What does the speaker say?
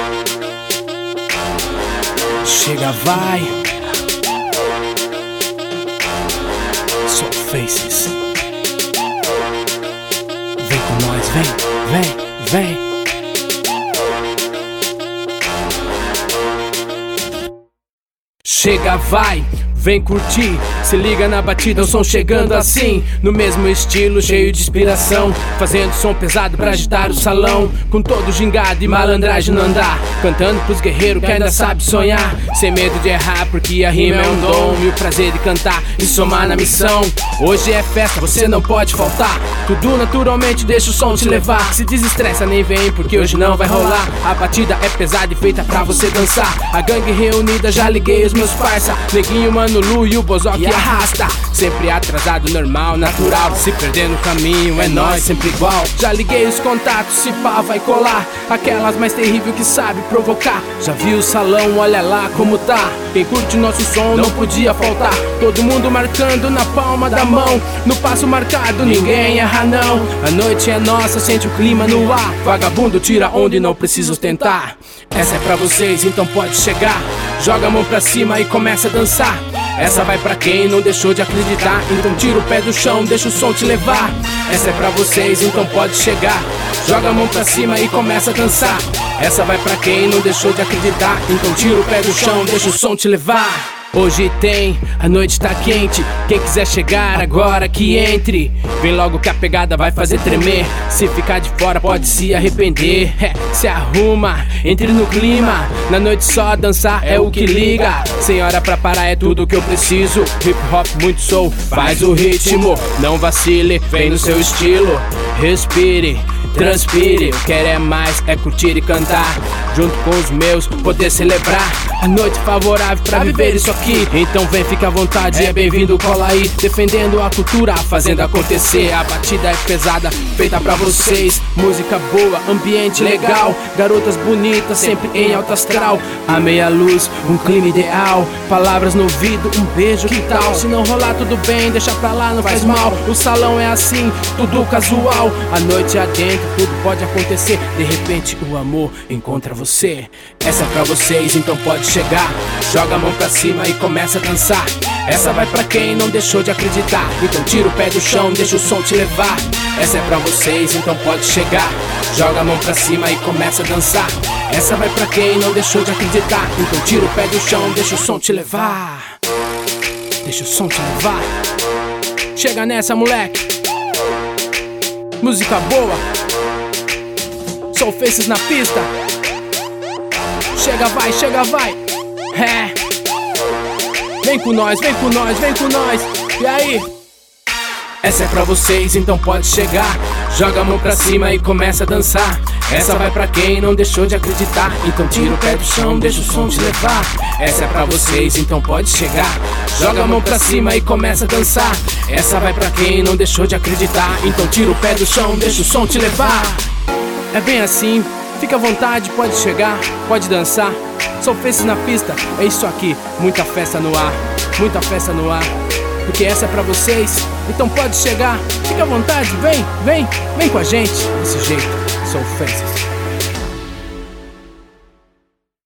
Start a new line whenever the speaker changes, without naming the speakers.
Chega, vai. Soul Faces. Vem com nós, vem. Chega, vai, vem curtir. Se liga na batida, o som chegando assim, no mesmo estilo, cheio de inspiração, fazendo som pesado pra agitar o salão, com todo gingado e malandragem no andar, cantando pros guerreiros que ainda sabe sonhar, sem medo de errar, porque a rima é um dom, e o prazer de cantar e somar na missão. Hoje é festa, você não pode faltar, tudo naturalmente deixa o som te levar. Se desestressa, nem vem, porque hoje não vai rolar. A batida é pesada e feita pra você dançar. A gangue reunida, já liguei os meus parça, Neguinho, Mano, Lu e o Bozoque arrasta. Sempre atrasado, normal, natural, se perder no caminho, é nós, sempre igual. Já liguei os contatos, se pá vai colar, aquelas mais terrível que sabe provocar. Já viu o salão, olha lá como tá. Quem curte nosso som não podia faltar. Todo mundo marcando na palma da mão, no passo marcado, ninguém erra não. A noite é nossa, sente o clima no ar. Vagabundo tira onde não precisa ostentar. Essa é pra vocês, então pode chegar. Joga a mão pra cima e começa a dançar. Essa vai pra quem não deixou de acreditar, então tira o pé do chão, deixa o som te levar. Essa é pra vocês, então pode chegar. Joga a mão pra cima e começa a dançar. Essa vai pra quem não deixou de acreditar, então tira o pé do chão, deixa o som te levar. Hoje tem, a noite tá quente, quem quiser chegar agora que entre. Vem logo que a pegada vai fazer tremer, se ficar de fora pode se arrepender. Se arruma, entre no clima, na noite só dançar é o que liga. Sem hora pra parar é tudo que eu preciso. Hip hop, muito soul, faz o ritmo. Não vacile, vem no seu estilo. Respire, transpire, eu quero é mais, é curtir e cantar. Junto com os meus, poder celebrar a noite favorável pra viver isso aqui. Então vem, fica à vontade, é bem-vindo, cola aí. Defendendo a cultura, fazendo acontecer. A batida é pesada, feita pra vocês. Música boa, ambiente legal, garotas bonitas, sempre em alto astral. A meia luz, um clima ideal, palavras no ouvido, um beijo, que tal? Se não rolar tudo bem, deixa pra lá, não faz mal. O salão é assim, tudo casual. A noite adentro, tudo pode acontecer. De repente o amor encontra você. Essa é pra vocês, então pode chegar. Joga a mão pra cima e começa a dançar. Essa vai pra quem não deixou de acreditar, então tira o pé do chão, deixa o som te levar. Essa é pra vocês, então pode chegar. Joga a mão pra cima e começa a dançar. Essa vai pra quem não deixou de acreditar, então tira o pé do chão, deixa o som te levar. Deixa o som te levar. Chega nessa, moleque. Música boa, Soul Faces na pista. Chega, vai. É. Vem com nós. E aí? Essa é pra vocês, então pode chegar. Joga a mão pra cima e começa a dançar. Essa vai pra quem não deixou de acreditar, então tira o pé do chão, deixa o som te levar. Essa é pra vocês, então pode chegar. Joga a mão pra cima e começa a dançar. Essa vai pra quem não deixou de acreditar, então tira o pé do chão, deixa o som te levar. É bem assim, fica à vontade, pode chegar, pode dançar. Soul Faces na pista, é isso aqui, muita festa no ar. Porque essa é pra vocês, então pode chegar, fica à vontade, vem com a gente. Desse jeito, Soul Faces.